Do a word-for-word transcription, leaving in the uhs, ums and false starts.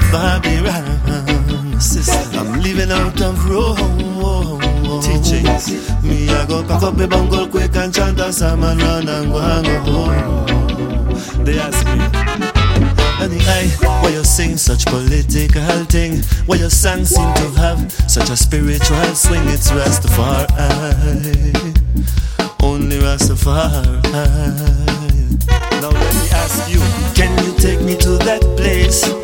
Babylon. Sister, I'm living out of Rome. Teachings. Me, I go pack up the bungle quick and chant a psalm and run and go hang home. They ask me, honey, I, why you sing such political thing? Why your songs seem to have such a spiritual swing? It's Rastafari, only Rastafari. Now let me ask you, can you take me to that place